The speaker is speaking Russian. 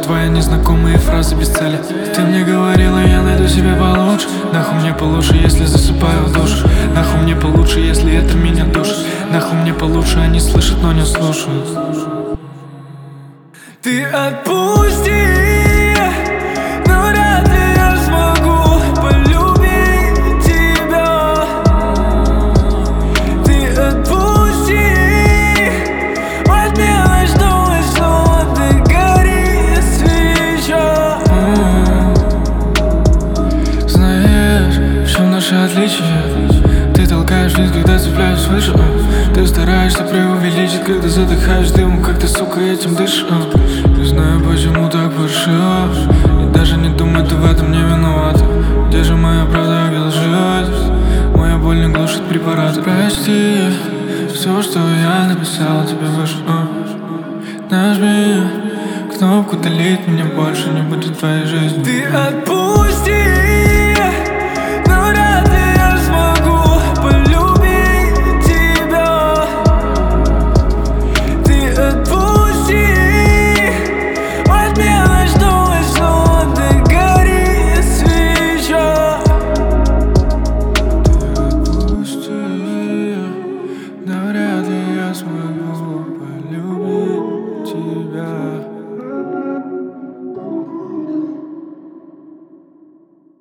твои незнакомые фразы без цели. Ты мне говорила, я найду себе получше. Нахуй мне получше, если засыпаю в душ. Нахуй мне получше, если это меня душит. Нахуй мне получше, они слышат, но не слушают. Ты отпусти, но вряд ли я смогу полюбить тебя. Ты отпусти, возьми ночной сон, ты горит свеча. Знаешь, в чем наше отличие? Ты толкаешь вниз, когда цепляешь выше. Ты стараешься преувеличить, когда задыхаешь дымом, как ты, сука, этим дышишь. Не знаю, почему так паршиво, и даже не думай, ты в этом не виновата. Где же моя правда, где лживость? Моя боль не глушит препараты. Прости, все, что я написал тебе выше. Нажми кнопку, удалить меня больше не будет в твоей жизни. Ты отпусти.